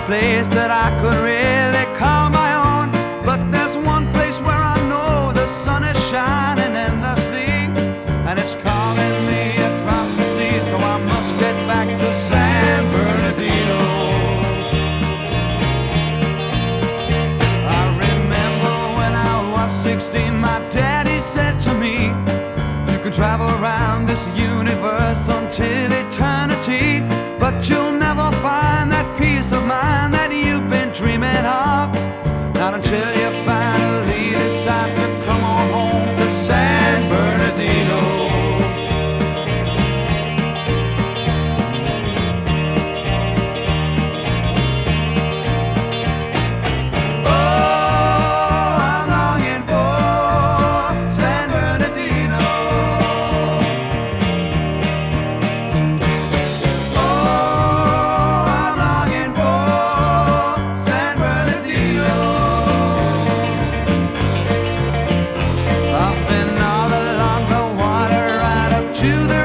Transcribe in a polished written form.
place that I could really call my own. But there's one place where I know the sun is shining endlessly, and it's calling me across the sea, so I must get back to San Bernardino. I remember when I was 16, my daddy said to me, you can travel around this universe until eternity, but you'll never find that peace of mind that you've been dreaming of, not until you finally decide to come on home to San Bernardino. To the